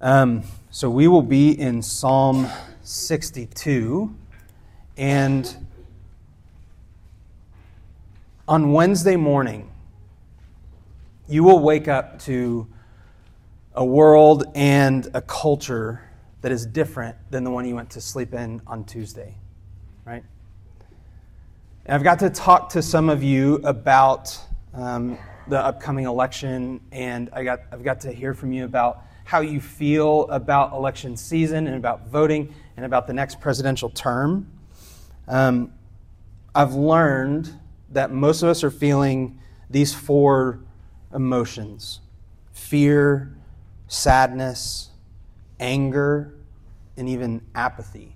So we will be in Psalm 62, and on Wednesday morning, you will wake up to a world and a culture that is different than the one you went to sleep in on Tuesday, right? And I've got to talk to some of you about the upcoming election, and I've got to hear from you about how you feel about election season and about voting and about the next presidential term. I've learned that most of us are feeling these four emotions: fear, sadness, anger, and even apathy.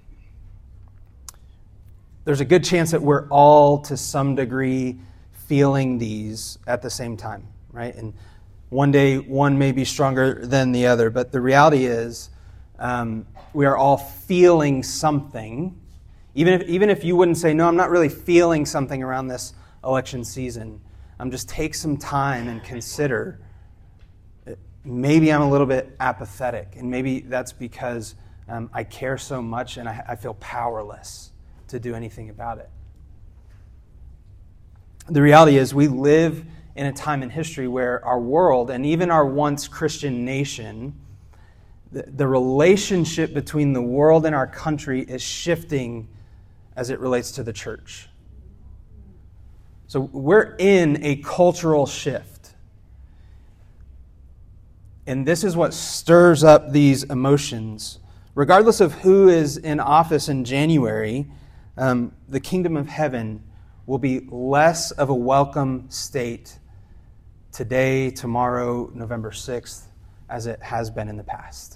There's a good chance that we're all, to some degree, feeling these at the same time, right? And one day, one may be stronger than the other, but the reality is we are all feeling something. Even if you wouldn't say, no, I'm not really feeling something around this election season, just take some time and consider, maybe I'm a little bit apathetic, and maybe that's because I care so much and I feel powerless to do anything about it. The reality is we live in a time in history where our world, and even our once Christian nation, the relationship between the world and our country is shifting as it relates to the church. So we're in a cultural shift. And this is what stirs up these emotions. Regardless of who is in office in January, the kingdom of heaven will be less of a welcome state today, tomorrow, November 6th, as it has been in the past.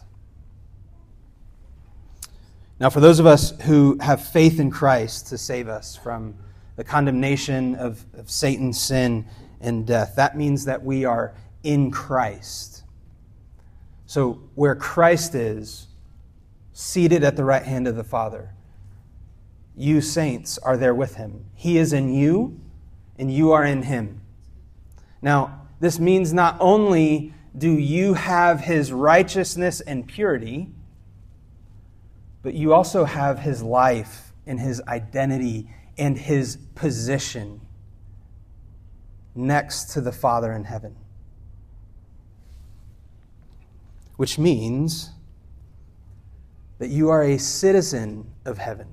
Now, for those of us who have faith in Christ to save us from the condemnation of Satan, sin, and death, that means that we are in Christ. So where Christ is, seated at the right hand of the Father, you saints are there with him. He is in you, and you are in him. Now, this means not only do you have his righteousness and purity, but you also have his life and his identity and his position next to the Father in heaven. Which means that you are a citizen of heaven.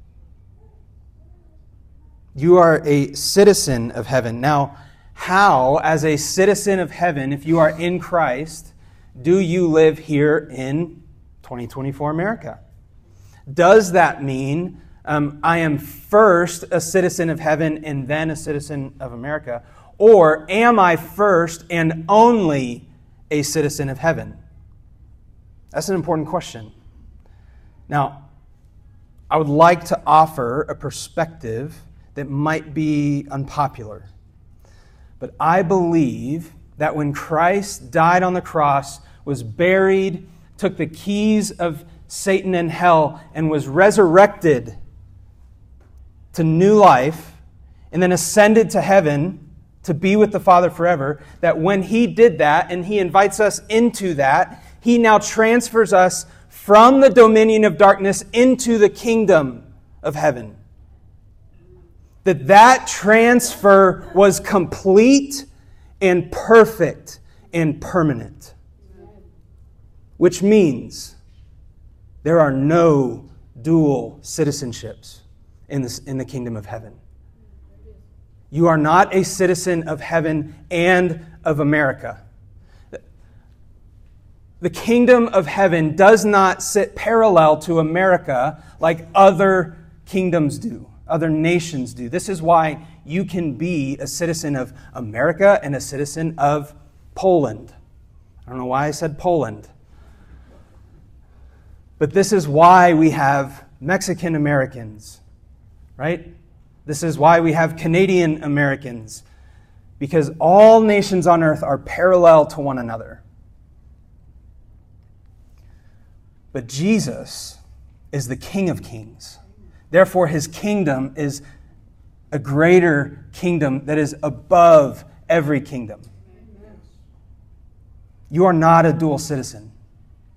You are a citizen of heaven. Now, how, as a citizen of heaven, if you are in Christ, do you live here in 2024 America? Does that mean I am first a citizen of heaven and then a citizen of America? Or am I first and only a citizen of heaven? That's an important question. Now, I would like to offer a perspective that might be unpopular. But I believe that when Christ died on the cross, was buried, took the keys of Satan and hell, and was resurrected to new life, and then ascended to heaven to be with the Father forever, that when he did that, and he invites us into that, he now transfers us from the dominion of darkness into the kingdom of heaven. That transfer was complete and perfect and permanent. Which means there are no dual citizenships in the kingdom of heaven. You are not a citizen of heaven and of America. The kingdom of heaven does not sit parallel to America like other kingdoms do, other nations do. This is why you can be a citizen of America and a citizen of Poland. I don't know why I said Poland. But this is why we have Mexican Americans, right? This is why we have Canadian Americans, because all nations on earth are parallel to one another. But Jesus is the King of Kings. Therefore, his kingdom is a greater kingdom that is above every kingdom. You are not a dual citizen.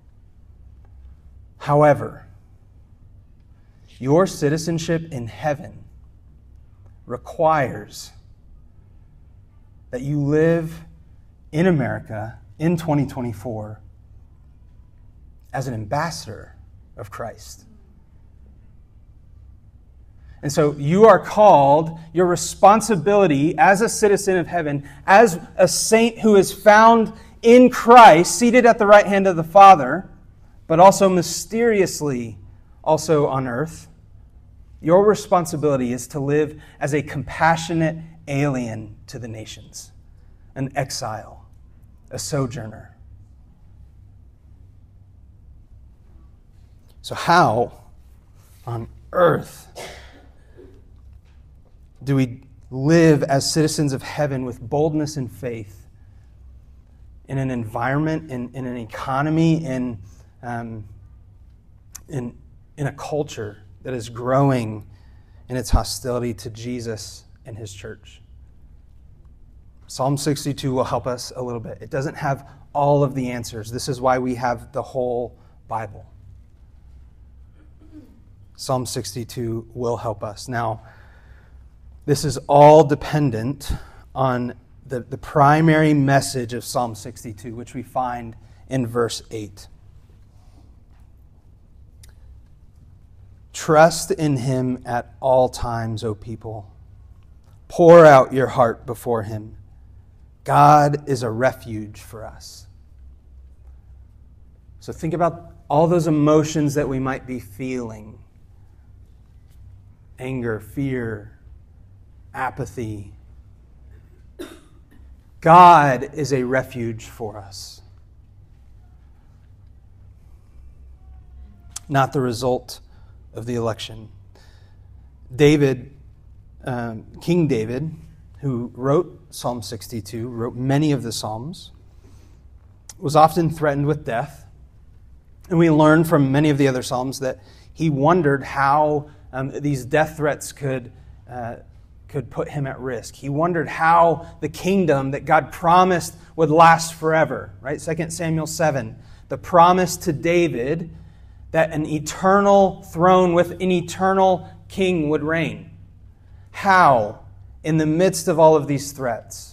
However, your citizenship in heaven requires that you live in America in 2024 as an ambassador of Christ. And so you are called, your responsibility as a citizen of heaven, as a saint who is found in Christ, seated at the right hand of the Father, but also mysteriously also on earth. Your responsibility is to live as a compassionate alien to the nations, an exile, a sojourner. So how on earth do we live as citizens of heaven with boldness and faith in an environment, in an economy, in a culture that is growing in its hostility to Jesus and his church? Psalm 62 will help us a little bit. It doesn't have all of the answers. This is why we have the whole Bible. Psalm 62 will help us. Now, this is all dependent on the primary message of Psalm 62, which we find in verse 8. Trust in him at all times, O people. Pour out your heart before him. God is a refuge for us. So think about all those emotions that we might be feeling. Anger, fear, apathy. God is a refuge for us. Not the result of the election. David, King David, who wrote Psalm 62, wrote many of the Psalms, was often threatened with death. And we learn from many of the other Psalms that he wondered how these death threats could put him at risk. He wondered how the kingdom that God promised would last forever. Right? 2 Samuel 7, the promise to David that an eternal throne with an eternal king would reign. How, in the midst of all of these threats,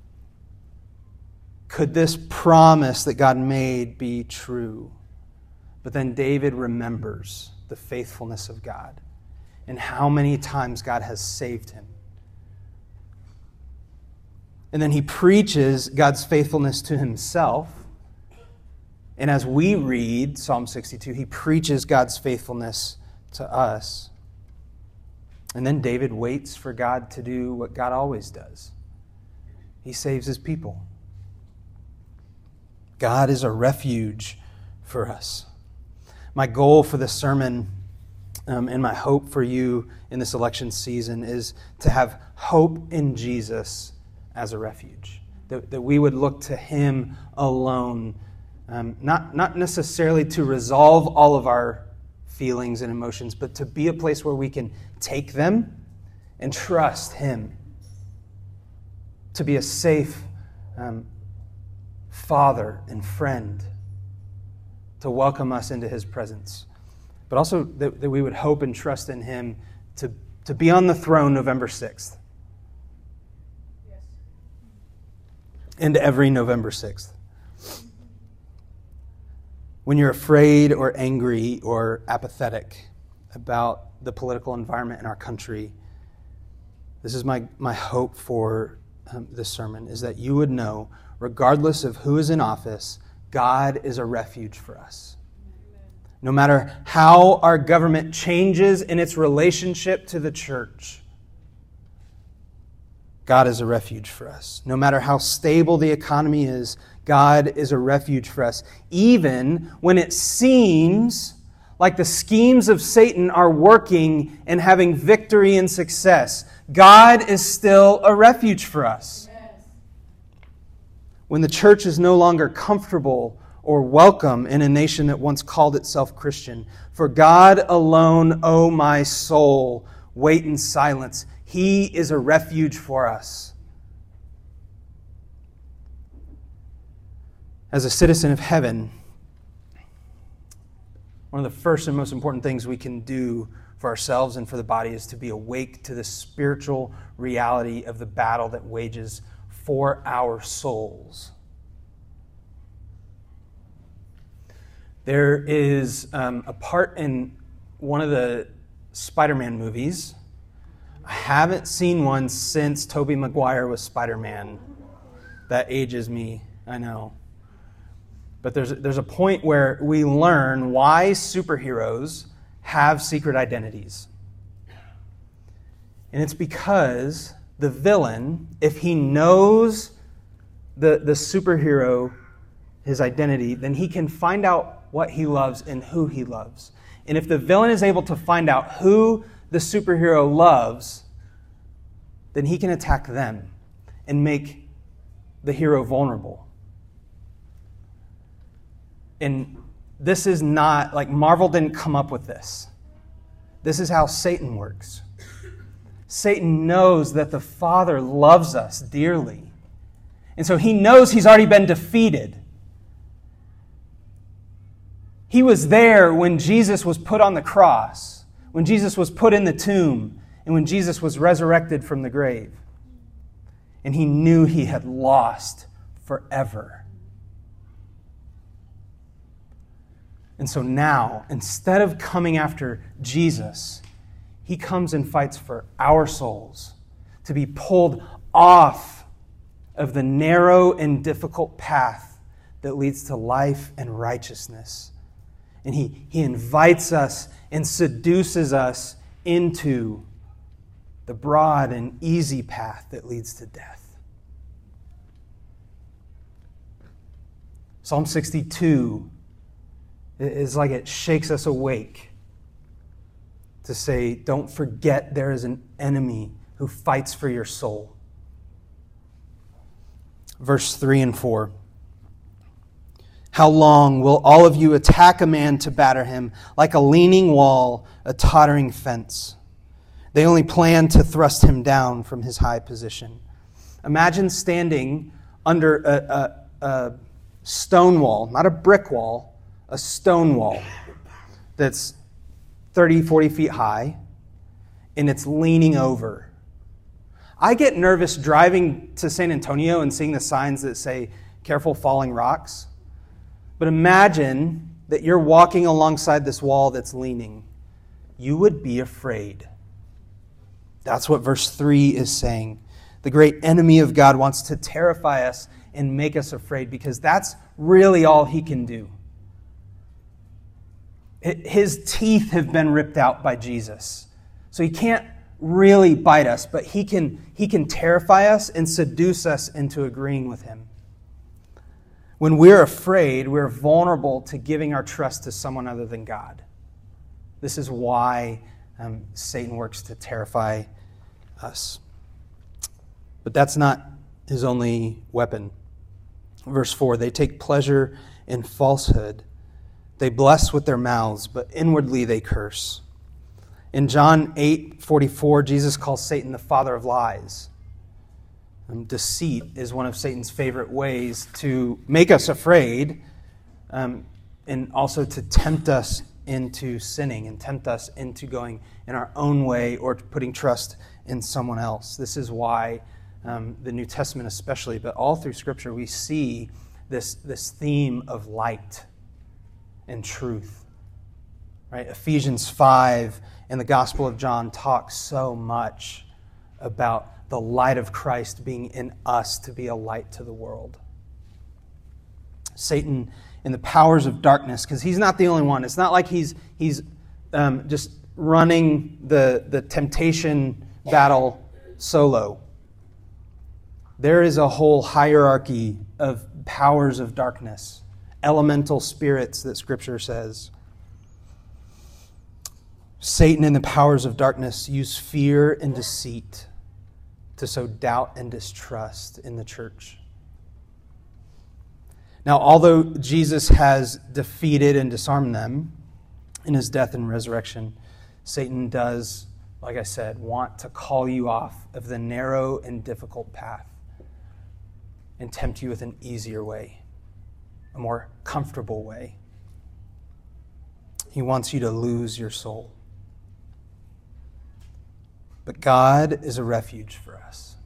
could this promise that God made be true? But then David remembers the faithfulness of God and how many times God has saved him. And then he preaches God's faithfulness to himself. And as we read Psalm 62, he preaches God's faithfulness to us. And then David waits for God to do what God always does. He saves his people. God is a refuge for us. My goal for this sermon and my hope for you in this election season is to have hope in Jesus as a refuge. That we would look to him alone, not necessarily to resolve all of our feelings and emotions, but to be a place where we can take them and trust him. To be a safe father and friend, to welcome us into his presence. But also that we would hope and trust in him to be on the throne November 6th. Yes. And every November 6th. When you're afraid or angry or apathetic about the political environment in our country, this is my hope for this sermon, is that you would know, regardless of who is in office, God is a refuge for us. No matter how our government changes in its relationship to the church, God is a refuge for us. No matter how stable the economy is, God is a refuge for us. Even when it seems like the schemes of Satan are working and having victory and success, God is still a refuge for us. Yes. When the church is no longer comfortable or welcome in a nation that once called itself Christian, for God alone, O my soul, wait in silence. He is a refuge for us. As a citizen of heaven, one of the first and most important things we can do for ourselves and for the body is to be awake to the spiritual reality of the battle that wages for our souls. There is a part in one of the Spider-Man movies. I haven't seen one since Tobey Maguire was Spider-Man. That ages me, I know. But there's a point where we learn why superheroes have secret identities. And it's because the villain, if he knows the superhero, his identity, then he can find out what he loves and who he loves. And if the villain is able to find out who the superhero loves, then he can attack them and make the hero vulnerable. And this is not, like, Marvel didn't come up with this. This is how Satan works. Satan knows that the Father loves us dearly. And so he knows he's already been defeated. He was there when Jesus was put on the cross, when Jesus was put in the tomb, and when Jesus was resurrected from the grave. And he knew he had lost forever. And so now, instead of coming after Jesus, he comes and fights for our souls to be pulled off of the narrow and difficult path that leads to life and righteousness. And he invites us and seduces us into the broad and easy path that leads to death. Psalm 62 is like it shakes us awake to say, don't forget there is an enemy who fights for your soul. Verse 3 and 4. How long will all of you attack a man to batter him, like a leaning wall, a tottering fence? They only plan to thrust him down from his high position. Imagine standing under a stone wall, not a brick wall, a stone wall that's 30, 40 feet high, and it's leaning over. I get nervous driving to San Antonio and seeing the signs that say, "Careful falling rocks." But imagine that you're walking alongside this wall that's leaning. You would be afraid. That's what verse 3 is saying. The great enemy of God wants to terrify us and make us afraid because that's really all he can do. His teeth have been ripped out by Jesus. So he can't really bite us, but he can terrify us and seduce us into agreeing with him. When we're afraid, we're vulnerable to giving our trust to someone other than God. This is why Satan works to terrify us. But that's not his only weapon. Verse 4, they take pleasure in falsehood. They bless with their mouths, but inwardly they curse. In John 8:44, Jesus calls Satan the father of lies. Deceit is one of Satan's favorite ways to make us afraid and also to tempt us into sinning and tempt us into going in our own way or putting trust in someone else. This is why the New Testament especially, but all through Scripture, we see this theme of light and truth. Right? Ephesians 5 and the Gospel of John talk so much about the light of Christ being in us to be a light to the world. Satan and the powers of darkness, because he's not the only one. It's not like he's just running the temptation battle solo. There is a whole hierarchy of powers of darkness, elemental spirits that Scripture says. Satan and the powers of darkness use fear and deceit to sow doubt and distrust in the church. Now, although Jesus has defeated and disarmed them in his death and resurrection, Satan does, like I said, want to call you off of the narrow and difficult path and tempt you with an easier way, a more comfortable way. He wants you to lose your soul. But God is a refuge for us.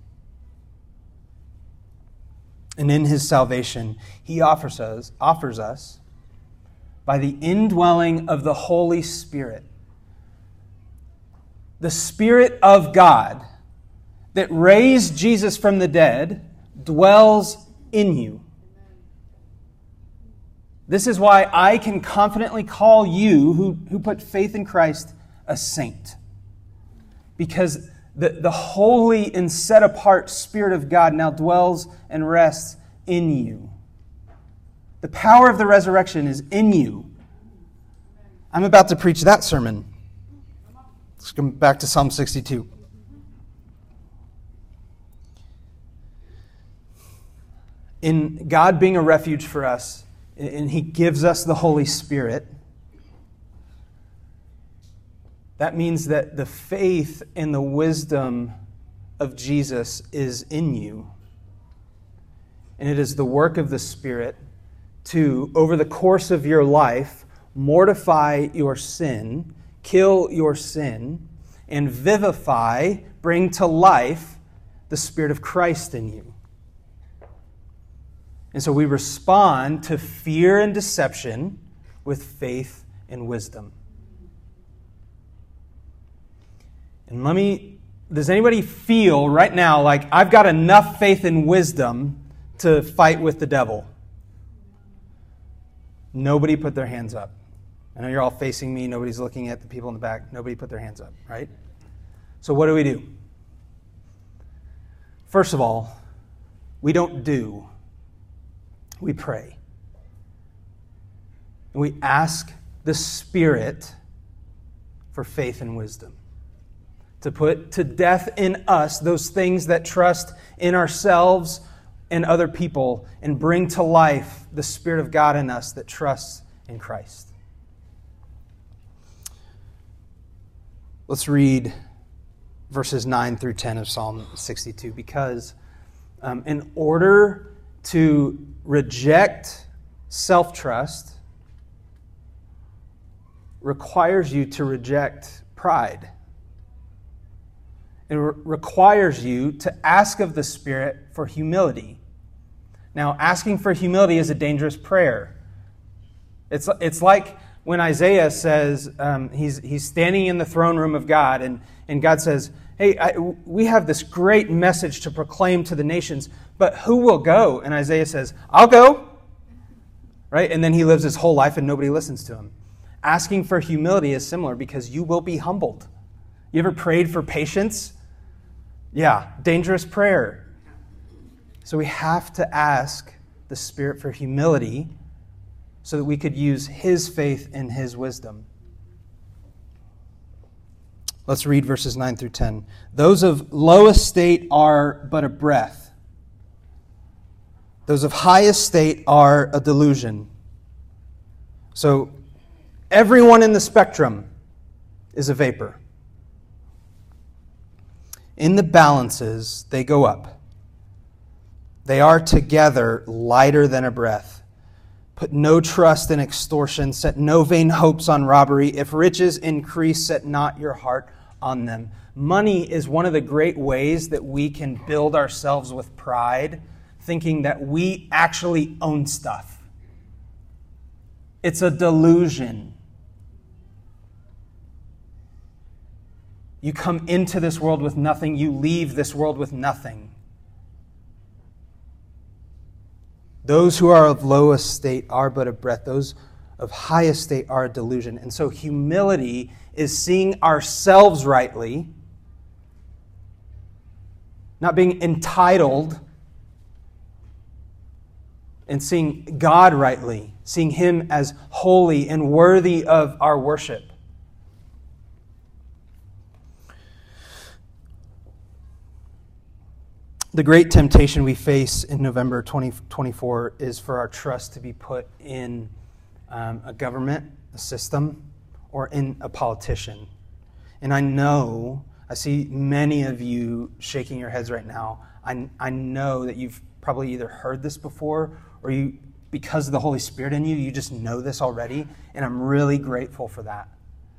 And in his salvation, he offers us by the indwelling of the Holy Spirit, the Spirit of God that raised Jesus from the dead dwells in you. This is why I can confidently call you who put faith in Christ a saint. Because the holy and set apart Spirit of God now dwells and rests in you. The power of the resurrection is in you. I'm about to preach that sermon. Let's come back to Psalm 62. In God being a refuge for us, and he gives us the Holy Spirit, that means that the faith and the wisdom of Jesus is in you. And it is the work of the Spirit to, over the course of your life, mortify your sin, kill your sin, and vivify, bring to life the Spirit of Christ in you. And so we respond to fear and deception with faith and wisdom. And does anybody feel right now like I've got enough faith and wisdom to fight with the devil? Nobody put their hands up. I know you're all facing me. Nobody's looking at the people in the back. Nobody put their hands up, right? So what do? First of all, we don't do. We pray. And we ask the Spirit for faith and wisdom, to put to death in us those things that trust in ourselves and other people, and bring to life the Spirit of God in us that trusts in Christ. Let's read verses 9 through 10 of Psalm 62, because in order to reject self-trust requires you to reject pride. It requires you to ask of the Spirit for humility. Now, asking for humility is a dangerous prayer. It's like when Isaiah says, he's standing in the throne room of God, and God says, hey, we have this great message to proclaim to the nations, but who will go? And Isaiah says, I'll go. Right? And then he lives his whole life and nobody listens to him. Asking for humility is similar because you will be humbled. You ever prayed for patience? Yeah, dangerous prayer. So we have to ask the Spirit for humility so that we could use his faith and his wisdom. Let's read verses 9 through 10. Those of low estate are but a breath. Those of high estate are a delusion. So everyone in the spectrum is a vapor. In the balances, they go up. They are together lighter than a breath. Put no trust in extortion. Set no vain hopes on robbery. If riches increase, set not your heart on them. Money is one of the great ways that we can build ourselves with pride, thinking that we actually own stuff. It's a delusion. You come into this world with nothing, you leave this world with nothing. Those who are of low estate are but a breath. Those of high estate are a delusion. And so humility is seeing ourselves rightly, not being entitled, and seeing God rightly, seeing him as holy and worthy of our worship. The great temptation we face in November 2024 is for our trust to be put in a government, a system, or in a politician. And I see many of you shaking your heads right now. I know that you've probably either heard this before or you because of the Holy Spirit in you, you just know this already, and I'm really grateful for that.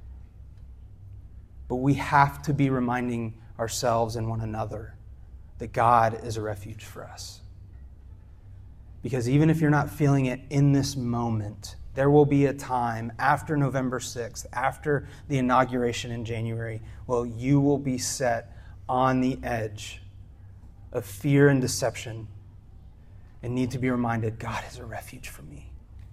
But we have to be reminding ourselves and one another that God is a refuge for us. Because even if you're not feeling it in this moment, there will be a time after November 6th, after the inauguration in January, well, you will be set on the edge of fear and deception and need to be reminded, God is a refuge for me.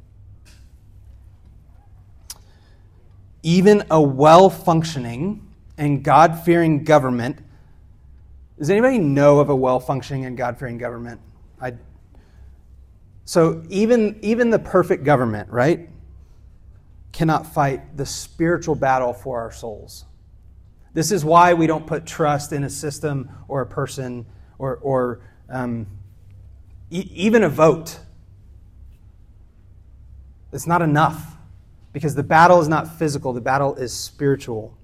Even a well-functioning and God-fearing government. Does anybody know of a well-functioning and God-fearing government? So even the perfect government, right, cannot fight the spiritual battle for our souls. This is why we don't put trust in a system or a person or even a vote. It's not enough because the battle is not physical. The battle is spiritual.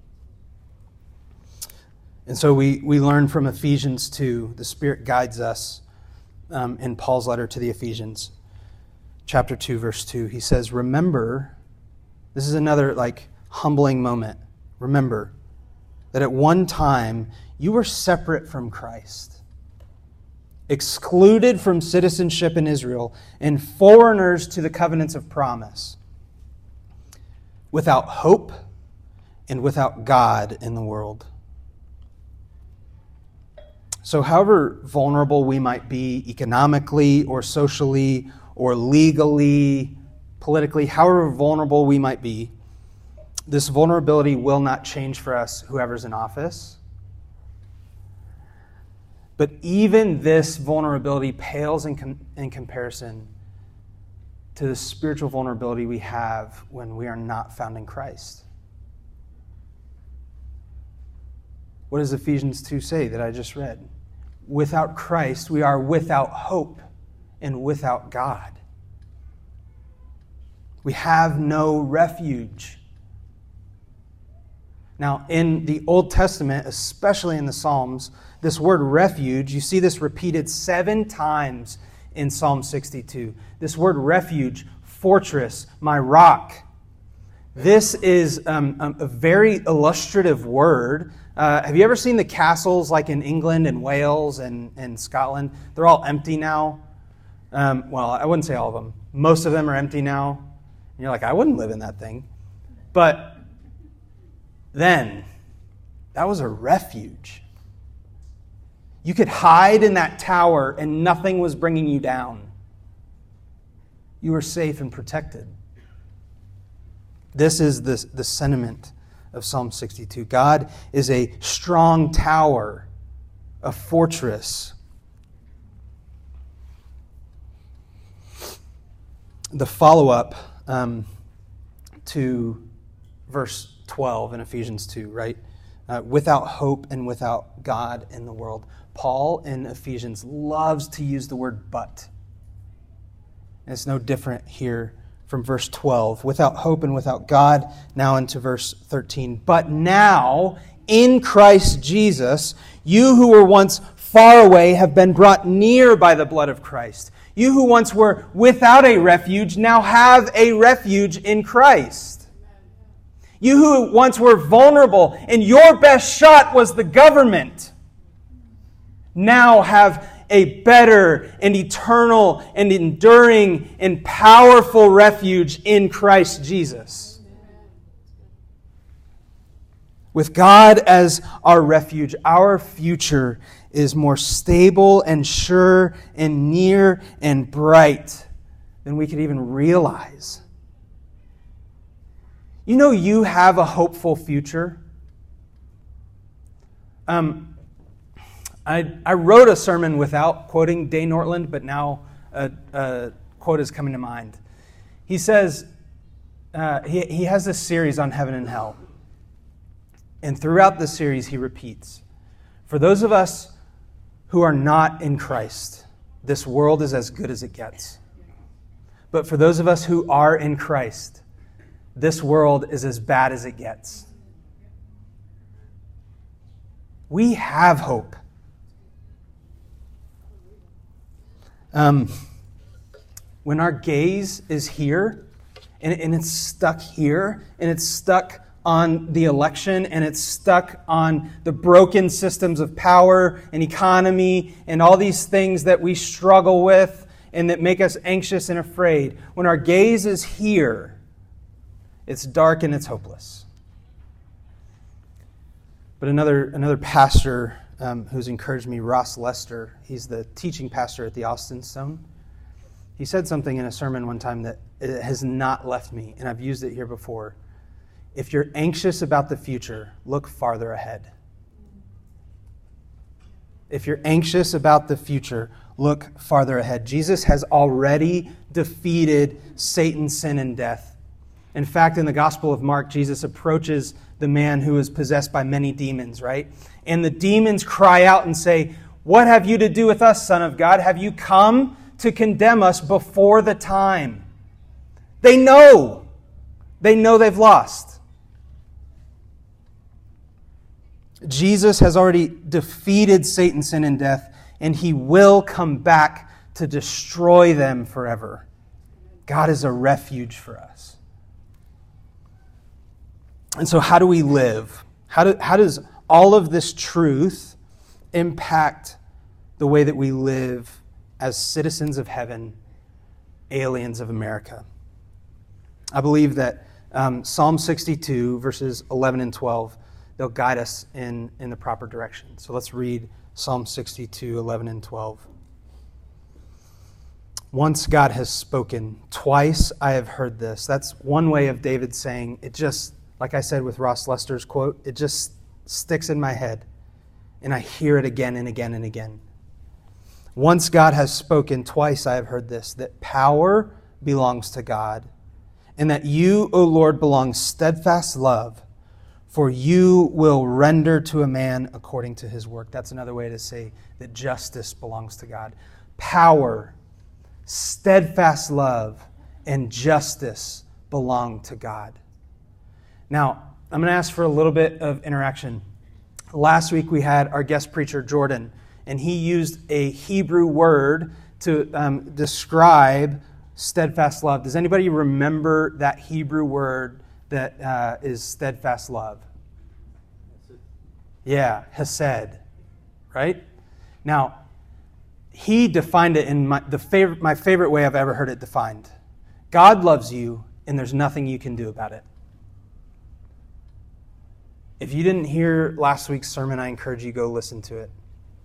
And so we learn from Ephesians 2, the Spirit guides us in Paul's letter to the Ephesians, chapter 2, verse 2. He says, remember, this is another humbling moment. Remember that at one time you were separate from Christ, excluded from citizenship in Israel, and foreigners to the covenants of promise, without hope and without God in the world. So however vulnerable we might be economically or socially or legally, politically, however vulnerable we might be, this vulnerability will not change for us, whoever's in office. But even this vulnerability pales in comparison to the spiritual vulnerability we have when we are not found in Christ. What does Ephesians 2 say that I just read? Without Christ, we are without hope and without God. We have no refuge. Now, in the Old Testament, especially in the Psalms, this word refuge, you see this repeated 7 times in Psalm 62. This word refuge, fortress, my rock. This is a very illustrative word. Have you ever seen the castles like in England and Wales and Scotland? They're all empty now. Well, I wouldn't say all of them. Most of them are empty now. And you're like, I wouldn't live in that thing. But then, that was a refuge. You could hide in that tower and nothing was bringing you down. You were safe and protected. This is the sentiment of Psalm 62. God is a strong tower, a fortress. The follow-up to verse 12 in Ephesians 2, right? Without hope and without God in the world. Paul in Ephesians loves to use the word but. And it's no different here from verse 12. Without hope and without God, now into verse 13. But now, in Christ Jesus, you who were once far away have been brought near by the blood of Christ. You who once were without a refuge now have a refuge in Christ. You who once were vulnerable and your best shot was the government now have a better and eternal and enduring and powerful refuge in Christ Jesus. With God as our refuge, our future is more stable and sure and near and bright than we could even realize. You know you have a hopeful future. I wrote a sermon without quoting Dane Nortland, but now a quote is coming to mind. He says, he has this series on heaven and hell. And throughout the series, he repeats, for those of us who are not in Christ, this world is as good as it gets. But for those of us who are in Christ, this world is as bad as it gets. We have hope. when our gaze is here, and it's stuck here, and it's stuck on the election, and it's stuck on the broken systems of power and economy and all these things that we struggle with and that make us anxious and afraid. When our gaze is here, it's dark and it's hopeless. But another pastor who's encouraged me, Ross Lester, he's the teaching pastor at the Austin Stone. He said something in a sermon one time that it has not left me, and I've used it here before. If you're anxious about the future, look farther ahead. If you're anxious about the future, look farther ahead. Jesus has already defeated Satan, sin, and death. In fact, in the Gospel of Mark, Jesus approaches the man who is possessed by many demons, right? And the demons cry out and say, "What have you to do with us, Son of God? Have you come to condemn us before the time?" They know. They know they've lost. Jesus has already defeated Satan, sin, and death, and he will come back to destroy them forever. God is a refuge for us. And so how do we live? How does all of this truth impact the way that we live as citizens of heaven, aliens of America? I believe that Psalm 62, verses 11 and 12, they'll guide us in the proper direction. So let's read Psalm 62, 11 and 12. Once God has spoken, twice I have heard this. That's one way of David saying, it just, like I said with Ross Lester's quote, it just sticks in my head, and I hear it again and again and again. Once God has spoken, twice I have heard this, that power belongs to God, and that you, O Lord, belong steadfast love, for you will render to a man according to his work. That's another way to say that justice belongs to God. Power, steadfast love, and justice belong to God. Now, I'm going to ask for a little bit of interaction. Last week we had our guest preacher, Jordan, and he used a Hebrew word to describe steadfast love. Does anybody remember that Hebrew word that is steadfast love? Yeah, hesed, right? Now, he defined it in my favorite way I've ever heard it defined. God loves you, and there's nothing you can do about it. If you didn't hear last week's sermon, I encourage you to go listen to it.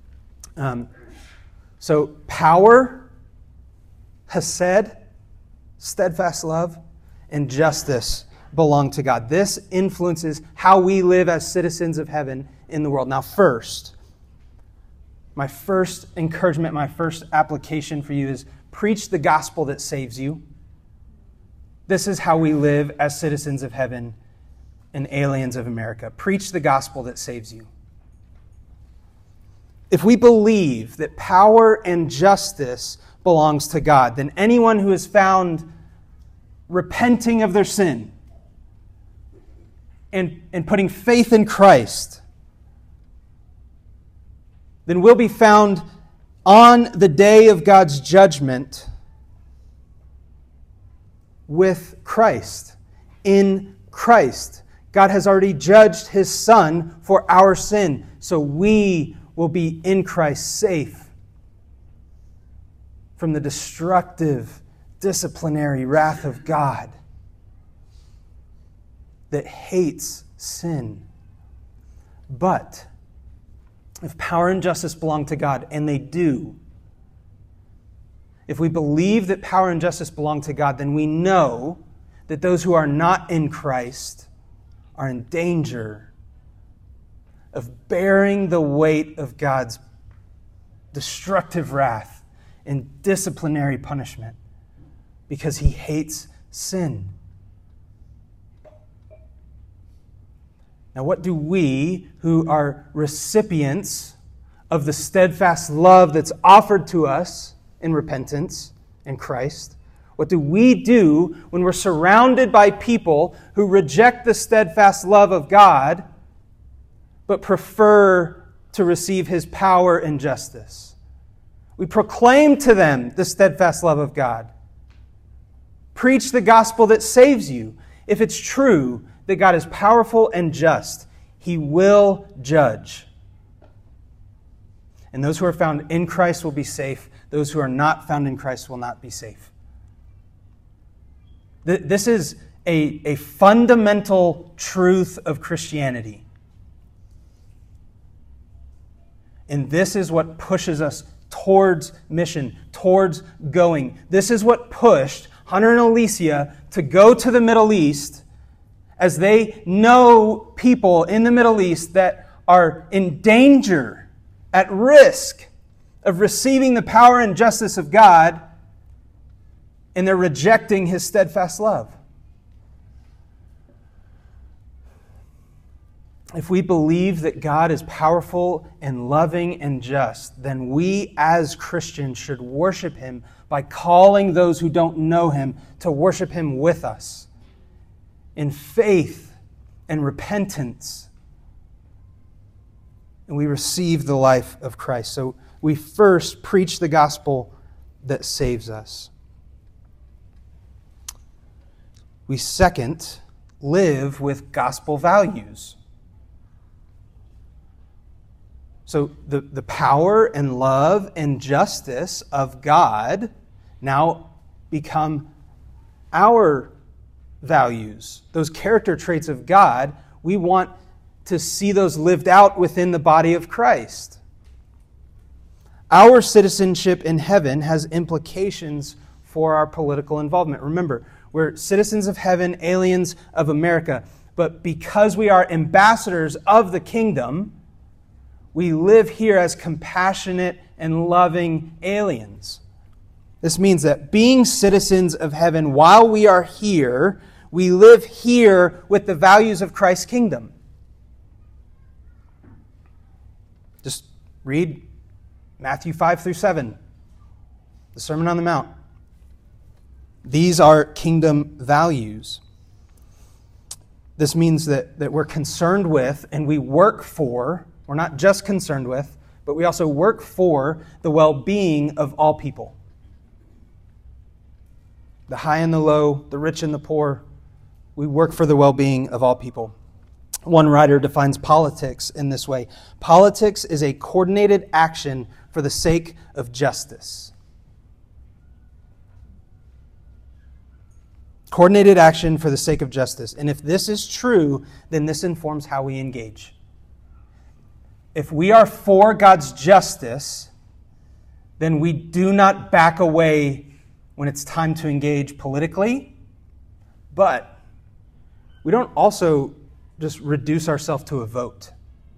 So power, hesed, steadfast love, and justice belong to God. This influences how we live as citizens of heaven in the world. Now, my first encouragement, my first application for you is preach the gospel that saves you. This is how we live as citizens of heaven and aliens of America. Preach the gospel that saves you. If we believe that power and justice belongs to God, then anyone who is found repenting of their sin and putting faith in Christ, then will be found on the day of God's judgment with Christ, in Christ. God has already judged his Son for our sin, so we will be in Christ, safe from the destructive, disciplinary wrath of God that hates sin. But if power and justice belong to God, and they do, if we believe that power and justice belong to God, then we know that those who are not in Christ are in danger of bearing the weight of God's destructive wrath and disciplinary punishment because he hates sin. Now, what do we, who are recipients of the steadfast love that's offered to us in repentance in Christ, what do we do when we're surrounded by people who reject the steadfast love of God but prefer to receive his power and justice? We proclaim to them the steadfast love of God. Preach the gospel that saves you. If it's true that God is powerful and just, He will judge. And those who are found in Christ will be safe. Those who are not found in Christ will not be safe. This is a fundamental truth of Christianity. And this is what pushes us towards mission, towards going. This is what pushed Hunter and Alicia to go to the Middle East, as they know people in the Middle East that are in danger, at risk of receiving the power and justice of God, and they're rejecting His steadfast love. If we believe that God is powerful and loving and just, then we as Christians should worship Him by calling those who don't know Him to worship Him with us in faith and repentance. And we receive the life of Christ. So we first preach the gospel that saves us. We second live with gospel values. So the power and love and justice of God now become our values. Those character traits of God, we want to see those lived out within the body of Christ. Our citizenship in heaven has implications for our political involvement. Remember, we're citizens of heaven, aliens of America. But because we are ambassadors of the kingdom, we live here as compassionate and loving aliens. This means that being citizens of heaven while we are here, we live here with the values of Christ's kingdom. Just read Matthew 5 through 7, the Sermon on the Mount. These are kingdom values. This means that we're concerned with and we work for, we're not just concerned with, but we also work for the well-being of all people. The high and the low, the rich and the poor, we work for the well-being of all people. One writer defines politics in this way. Politics is a coordinated action for the sake of justice. Coordinated action for the sake of justice. And if this is true, then this informs how we engage. If we are for God's justice, then we do not back away when it's time to engage politically, but we don't also just reduce ourselves to a vote.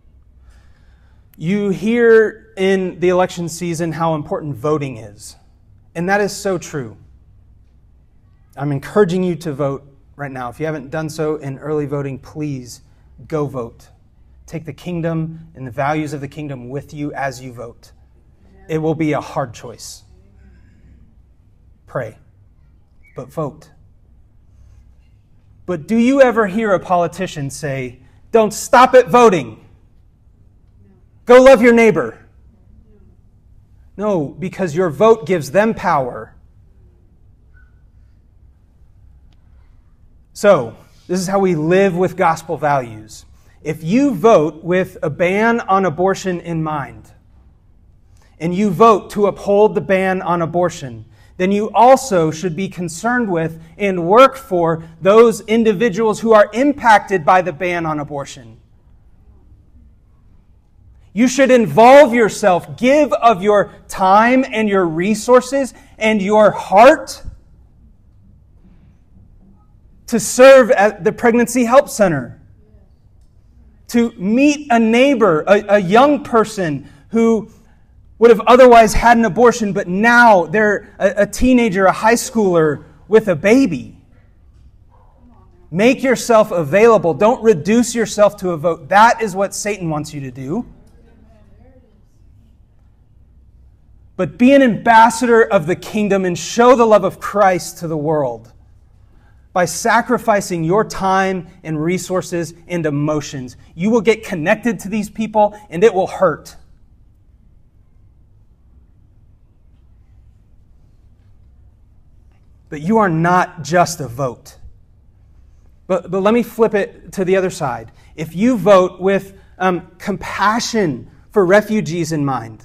You hear in the election season how important voting is, and that is so true. I'm encouraging you to vote right now. If you haven't done so in early voting, please go vote. Take the kingdom and the values of the kingdom with you as you vote. It will be a hard choice. Pray, but vote. But do you ever hear a politician say, "Don't stop at voting. Go love your neighbor"? No, because your vote gives them power. So, this is how we live with gospel values. If you vote with a ban on abortion in mind, and you vote to uphold the ban on abortion, then you also should be concerned with and work for those individuals who are impacted by the ban on abortion. You should involve yourself, give of your time and your resources and your heart to serve at the Pregnancy Help Center, to meet a neighbor, a young person who would have otherwise had an abortion, but now they're a teenager, a high schooler with a baby. Make yourself available. Don't reduce yourself to a vote. That is what Satan wants you to do. But be an ambassador of the kingdom and show the love of Christ to the world by sacrificing your time and resources and emotions. You will get connected to these people and it will hurt. But you are not just a vote. But let me flip it to the other side. If you vote with compassion for refugees in mind,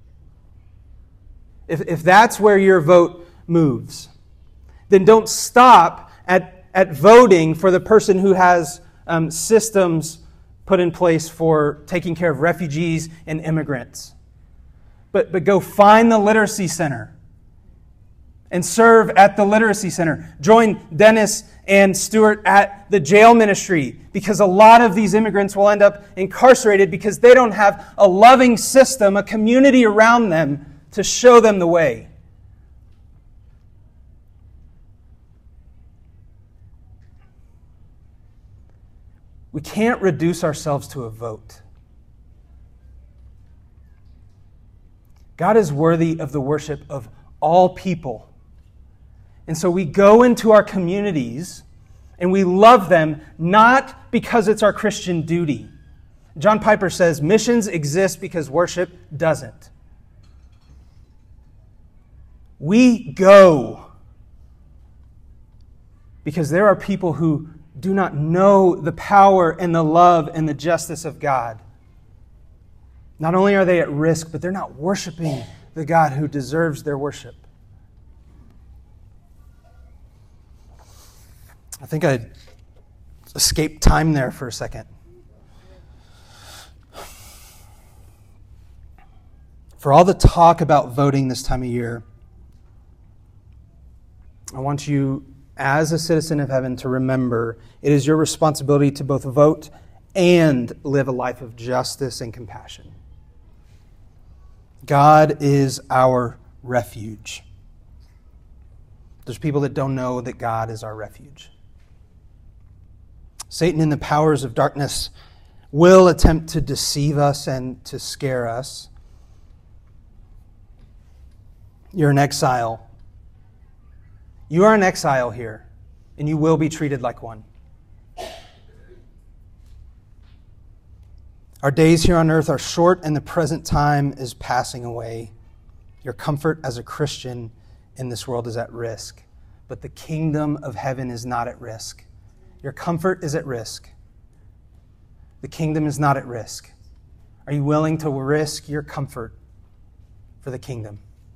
if that's where your vote moves, then don't stop at voting for the person who has systems put in place for taking care of refugees and immigrants. But go find the literacy center and serve at the literacy center. Join Dennis and Stuart at the jail ministry, because a lot of these immigrants will end up incarcerated because they don't have a loving system, a community around them to show them the way. We can't reduce ourselves to a vote. God is worthy of the worship of all people. And so we go into our communities and we love them not because it's our Christian duty. John Piper says missions exist because worship doesn't. We go because there are people who do not know the power and the love and the justice of God. Not only are they at risk, but they're not worshiping the God who deserves their worship. I think I escaped time there for a second. For all the talk about voting this time of year, I want you, as a citizen of heaven, to remember it is your responsibility to both vote and live a life of justice and compassion. God is our refuge. There's people that don't know that God is our refuge. Satan and the powers of darkness will attempt to deceive us and to scare us. You're an exile. You are an exile here, and you will be treated like one. Our days here on earth are short, and the present time is passing away. Your comfort as a Christian in this world is at risk, but the kingdom of heaven is not at risk. Your comfort is at risk. The kingdom is not at risk. Are you willing to risk your comfort for the kingdom?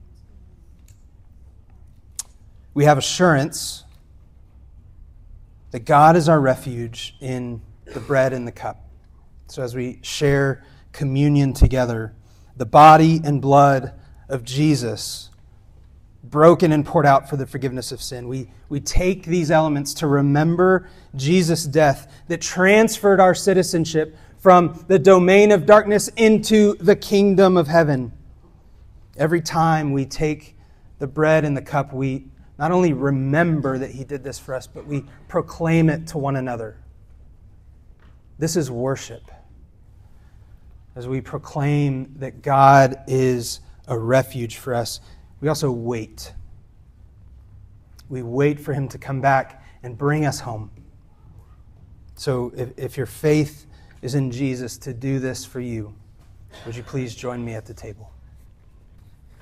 We have assurance that God is our refuge in the bread and the cup. So as we share communion together, the body and blood of Jesus, broken and poured out for the forgiveness of sin, we take these elements to remember Jesus' death that transferred our citizenship from the domain of darkness into the kingdom of heaven. Every time we take the bread and the cup, we not only remember that He did this for us, but we proclaim it to one another. This is worship. As we proclaim that God is a refuge for us, we also wait. We wait for Him to come back and bring us home. So if your faith is in Jesus to do this for you, would you please join me at the table?